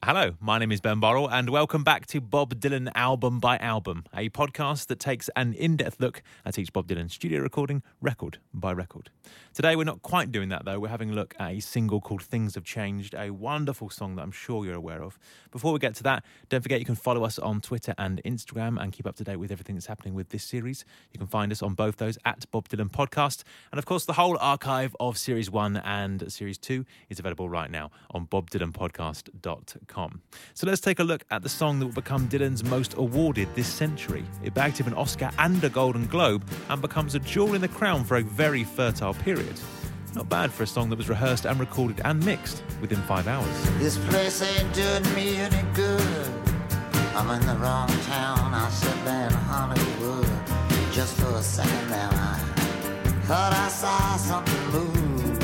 Hello, my name is Ben Borrell and welcome back to Bob Dylan Album by Album, a podcast that takes an in-depth look at each Bob Dylan studio recording, record by record. Today we're not quite doing that though, we're having a look at a single called Things Have Changed, a wonderful song that I'm sure you're aware of. Before we get to that, don't forget you can follow us on Twitter and Instagram and keep up to date with everything that's happening with this series. You can find us on both those at Bob Dylan Podcast, and of course the whole archive of Series 1 and Series 2 is available right now on bobdylanpodcast.com. So let's take a look at the song that will become Dylan's most awarded this century. It bagged him an Oscar and a Golden Globe and becomes a jewel in the crown for a very fertile period. Not bad for a song that was rehearsed and recorded and mixed within 5 hours. This place ain't doing me any good. I'm in the wrong town, I'll sit there in Hollywood. Just for a second there I thought I saw something move.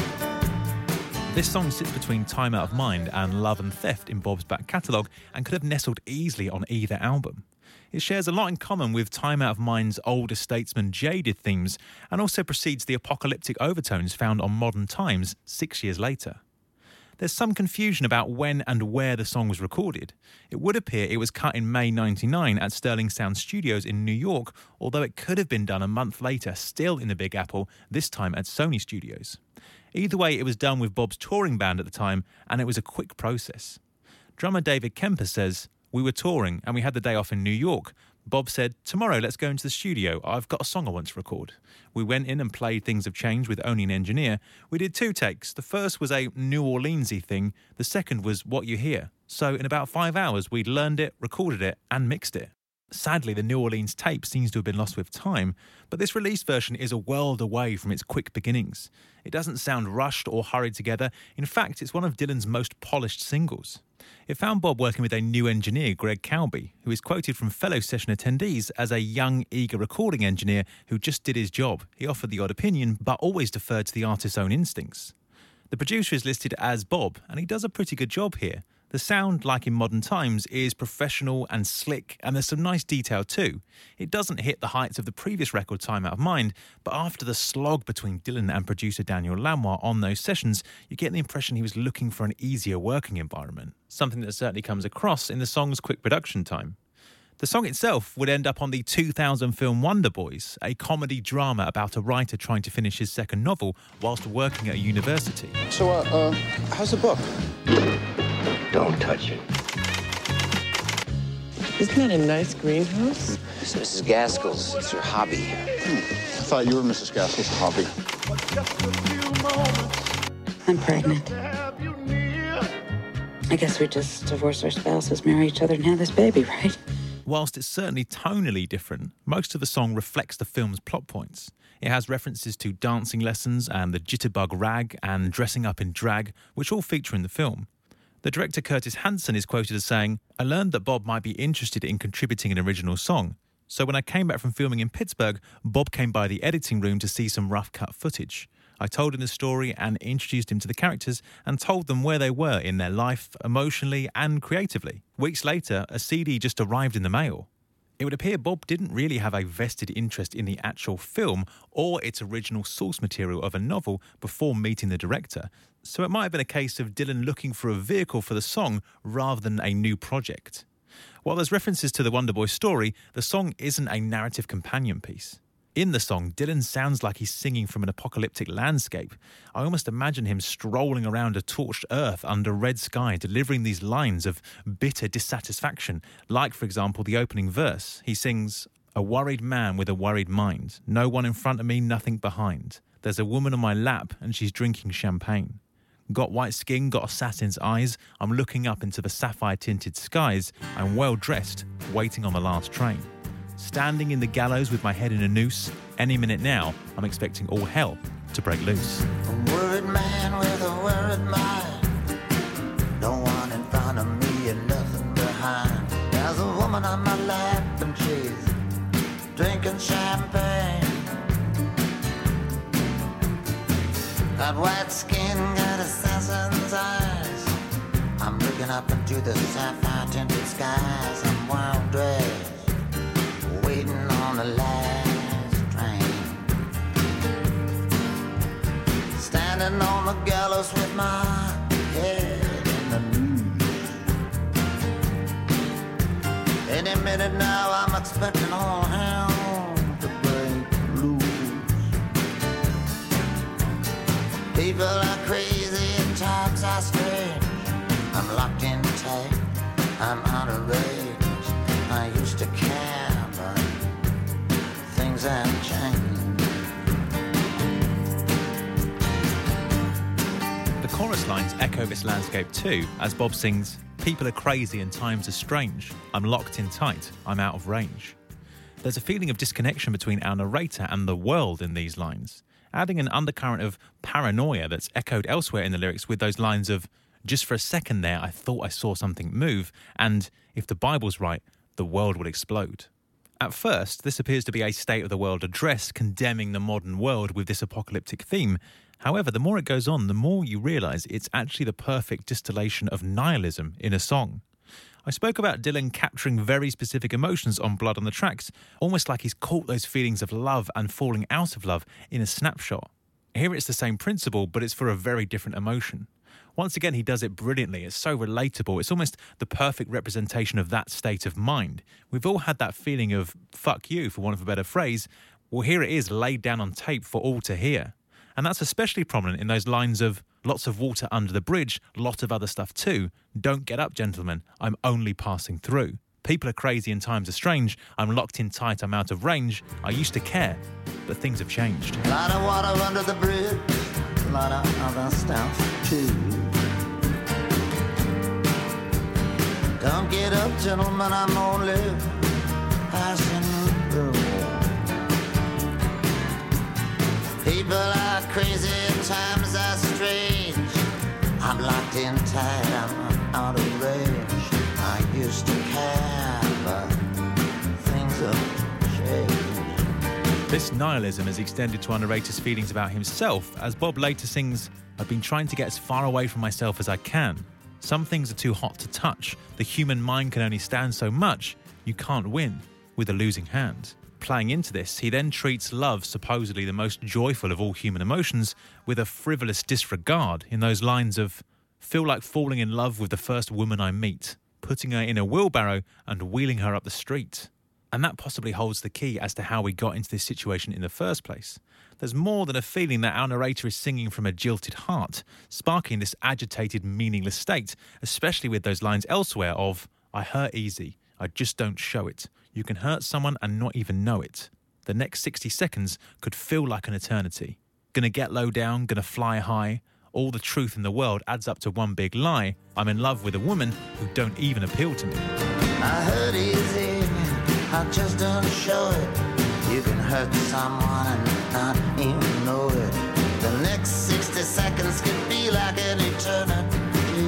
This song sits between Time Out of Mind and Love and Theft in Bob's back catalogue and could have nestled easily on either album. It shares a lot in common with Time Out of Mind's older statesman Jaded themes and also precedes the apocalyptic overtones found on Modern Times 6 years later. There's some confusion about when and where the song was recorded. It would appear it was cut in May '99 at Sterling Sound Studios in New York, although it could have been done a month later, still in the Big Apple, this time at Sony Studios. Either way, it was done with Bob's touring band at the time, and it was a quick process. Drummer David Kemper says, "We were touring, and we had the day off in New York. Bob said, 'Tomorrow, let's go into the studio. I've got a song I want to record.' We went in and played Things Have Changed with only an engineer. We did 2 takes. The first was a New Orleans-y thing. The second was What You Hear. So in about 5 hours, we'd learned it, recorded it, and mixed it." Sadly, the New Orleans tape seems to have been lost with time, but this released version is a world away from its quick beginnings. It doesn't sound rushed or hurried together. In fact, it's one of Dylan's most polished singles. It found Bob working with a new engineer, Greg Calby, who is quoted from fellow session attendees as a young, eager recording engineer who just did his job. He offered the odd opinion, but always deferred to the artist's own instincts. The producer is listed as Bob, and he does a pretty good job here. The sound, like in Modern Times, is professional and slick, and there's some nice detail too. It doesn't hit the heights of the previous record, Time Out of Mind, but after the slog between Dylan and producer Daniel Lanois on those sessions, you get the impression he was looking for an easier working environment, something that certainly comes across in the song's quick production time. The song itself would end up on the 2000 film Wonder Boys, a comedy drama about a writer trying to finish his second novel whilst working at a university. So, how's the book? Don't touch it. Isn't that a nice greenhouse? It's Mrs. Gaskell's. It's her hobby. I thought you were Mrs. Gaskell's hobby. I'm pregnant. I guess we just divorce our spouses, marry each other, and have this baby, right? Whilst it's certainly tonally different, most of the song reflects the film's plot points. It has references to dancing lessons and the jitterbug rag and dressing up in drag, which all feature in the film. The director Curtis Hanson is quoted as saying, "I learned that Bob might be interested in contributing an original song. So when I came back from filming in Pittsburgh, Bob came by the editing room to see some rough cut footage. I told him the story and introduced him to the characters and told them where they were in their life, emotionally and creatively. Weeks later, a CD just arrived in the mail." It would appear Bob didn't really have a vested interest in the actual film or its original source material of a novel before meeting the director, so it might have been a case of Dylan looking for a vehicle for the song rather than a new project. While there's references to the Wonder Boy story, the song isn't a narrative companion piece. In the song, Dylan sounds like he's singing from an apocalyptic landscape. I almost imagine him strolling around a torched earth under red sky, delivering these lines of bitter dissatisfaction, like, for example, the opening verse. He sings, "A worried man with a worried mind. No one in front of me, nothing behind. There's a woman on my lap and she's drinking champagne. Got white skin, got assassin's eyes. I'm looking up into the sapphire-tinted skies. I'm well-dressed, waiting on the last train. Standing in the gallows with my head in a noose. Any minute now, I'm expecting all hell to break loose." A worried man with a worried mind. No one in front of me and nothing behind. There's a woman on my lap and she's drinking champagne. Got white skin, got assassin's eyes. I'm looking up into the sapphire-tinted skies. I'm well-dressed, waiting on the last train. Standing on the gallows with my head in the noose. Any minute now I'm expecting all hell to break loose. People are crazy and times are strange. I'm locked in tight, I'm out of range. I used to care, but things have changed. The chorus lines echo this landscape too, as Bob sings, "People are crazy and times are strange. I'm locked in tight, I'm out of range." There's a feeling of disconnection between our narrator and the world in these lines, adding an undercurrent of paranoia that's echoed elsewhere in the lyrics with those lines of, "Just for a second there, I thought I saw something move," and "If the Bible's right, the world will explode." At first, this appears to be a state of the world address condemning the modern world with this apocalyptic theme. However, the more it goes on, the more you realise it's actually the perfect distillation of nihilism in a song. I spoke about Dylan capturing very specific emotions on Blood on the Tracks, almost like he's caught those feelings of love and falling out of love in a snapshot. Here it's the same principle, but it's for a very different emotion. Once again, he does it brilliantly. It's so relatable. It's almost the perfect representation of that state of mind. We've all had that feeling of fuck you, for want of a better phrase. Well, here it is laid down on tape for all to hear. And that's especially prominent in those lines of lots of water under the bridge, lot of other stuff too. Don't get up, gentlemen. I'm only passing through. People are crazy and times are strange. I'm locked in tight, I'm out of range. I used to care, but things have changed. A lot of water under the bridge, a lot of other stuff too. Don't get up, gentlemen, I'm only passing through. People are crazy and times are strange. I'm locked in tight, I'm out of range. I used to care, but things have changed. This nihilism is extended to our narrator's feelings about himself, as Bob later sings, "I've been trying to get as far away from myself as I can. Some things are too hot to touch. The human mind can only stand so much. You can't win with a losing hand." Playing into this, he then treats love, supposedly the most joyful of all human emotions, with a frivolous disregard in those lines of, "Feel like falling in love with the first woman I meet, putting her in a wheelbarrow and wheeling her up the street." And that possibly holds the key as to how we got into this situation in the first place. There's more than a feeling that our narrator is singing from a jilted heart, sparking this agitated, meaningless state, especially with those lines elsewhere of, "I hurt easy, I just don't show it. You can hurt someone and not even know it. The next 60 seconds could feel like an eternity. Gonna get low down, gonna fly high. All the truth in the world adds up to one big lie. I'm in love with a woman who don't even appeal to me." I hurt easy, I just don't show it. You can hurt someone and not even know it. The next 60 seconds could be like an eternity.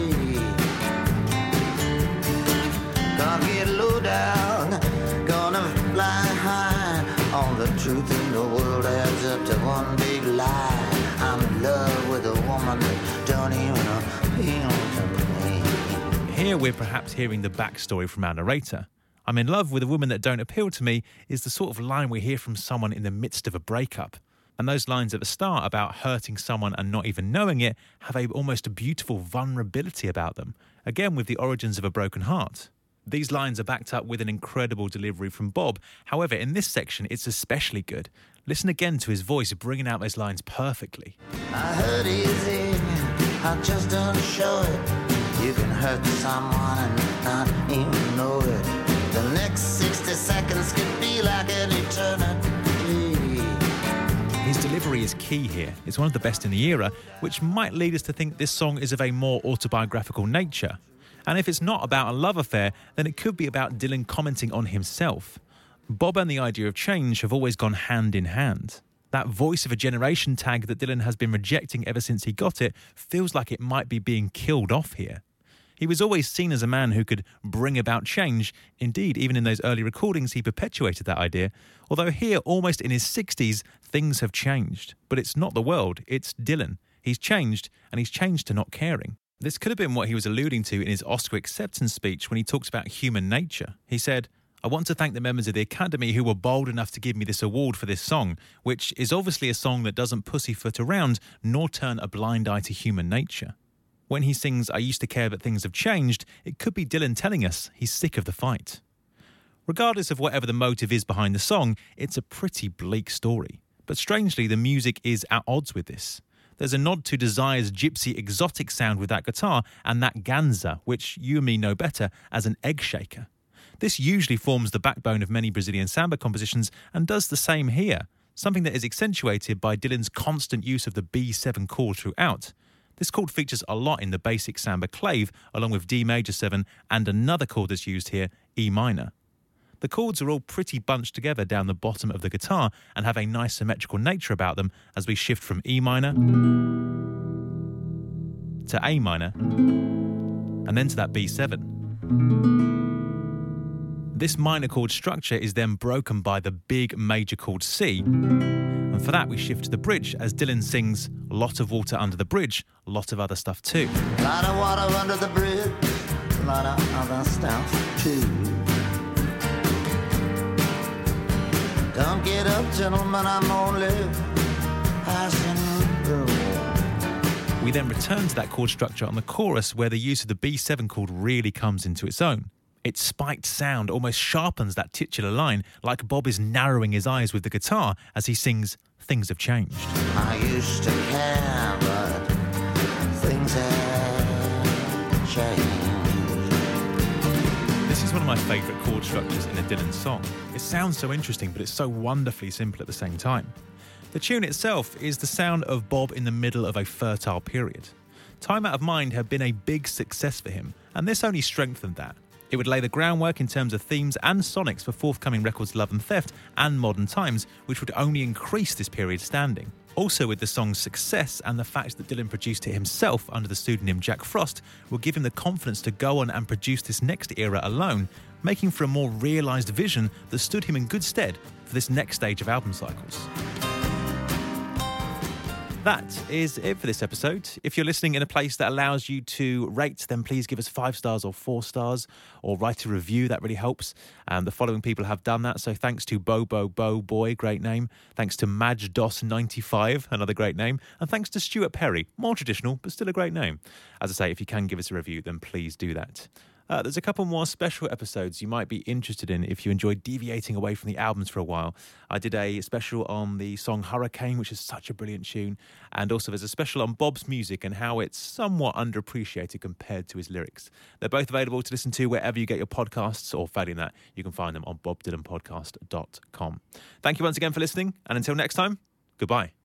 Gonna get low down, gonna fly high. All the truth in the world adds up to one big lie. I'm in love with a woman that don't even appeal to me. Here we're perhaps hearing the backstory from our narrator. "I'm in love with a woman that don't appeal to me" is the sort of line we hear from someone in the midst of a breakup. And those lines at the start about hurting someone and not even knowing it have almost a beautiful vulnerability about them, again with the origins of a broken heart. These lines are backed up with an incredible delivery from Bob. However, in this section, it's especially good. Listen again to his voice bringing out those lines perfectly. I hurt easy, I just don't show it. You can hurt someone and not even know it. The next 60 seconds could be like an eternity. His delivery is key here. It's one of the best in the era, which might lead us to think this song is of a more autobiographical nature. And if it's not about a love affair, then it could be about Dylan commenting on himself. Bob and the idea of change have always gone hand in hand. That voice of a generation tag that Dylan has been rejecting ever since he got it feels like it might be being killed off here. He was always seen as a man who could bring about change. Indeed, even in those early recordings, he perpetuated that idea. Although here, almost in his 60s, things have changed. But it's not the world, it's Dylan. He's changed, and he's changed to not caring. This could have been what he was alluding to in his Oscar acceptance speech when he talks about human nature. He said, "I want to thank the members of the Academy who were bold enough to give me this award for this song," which is obviously a song that doesn't pussyfoot around nor turn a blind eye to human nature. When he sings, "I used to care but things have changed," it could be Dylan telling us he's sick of the fight. Regardless of whatever the motive is behind the song, it's a pretty bleak story. But strangely, the music is at odds with this. There's a nod to Desire's gypsy exotic sound with that guitar and that ganza, which you and me know better as an egg shaker. This usually forms the backbone of many Brazilian samba compositions and does the same here, something that is accentuated by Dylan's constant use of the B7 chord throughout. This chord features a lot in the basic samba clave, along with D major 7 and another chord that's used here, E minor. The chords are all pretty bunched together down the bottom of the guitar and have a nice symmetrical nature about them as we shift from E minor to A minor and then to that B7. This minor chord structure is then broken by the big major chord C, and for that we shift to the bridge as Dylan sings "Lot of water under the bridge," a lot of other stuff too. Lot of water under the bridge, a lot of other stuff too. Don't get up, gentlemen, I'm only passing through. We then return to that chord structure on the chorus where the use of the B7 chord really comes into its own. Its spiked sound almost sharpens that titular line, like Bob is narrowing his eyes with the guitar as he sings "Things Have Changed." I used to care, but things have changed. This is one of my favourite chord structures in a Dylan song. It sounds so interesting, but it's so wonderfully simple at the same time. The tune itself is the sound of Bob in the middle of a fertile period. Time Out of Mind had been a big success for him, and this only strengthened that. It would lay the groundwork in terms of themes and sonics for forthcoming records Love and Theft and Modern Times, which would only increase this period's standing. Also, with the song's success and the fact that Dylan produced it himself under the pseudonym Jack Frost, will give him the confidence to go on and produce this next era alone, making for a more realised vision that stood him in good stead for this next stage of album cycles. That is it for this episode. If you're listening in a place that allows you to rate, then please give us 5 stars or 4 stars or write a review. That really helps. The following people have done that. So thanks to Bobo Boy, great name. Thanks to MajDos95, another great name. And thanks to Stuart Perry, more traditional, but still a great name. As I say, if you can give us a review, then please do that. There's a couple more special episodes you might be interested in if you enjoyed deviating away from the albums for a while. I did a special on the song Hurricane, which is such a brilliant tune. And also there's a special on Bob's music and how it's somewhat underappreciated compared to his lyrics. They're both available to listen to wherever you get your podcasts, or failing that, you can find them on bobdylanpodcast.com. Thank you once again for listening, and until next time, goodbye.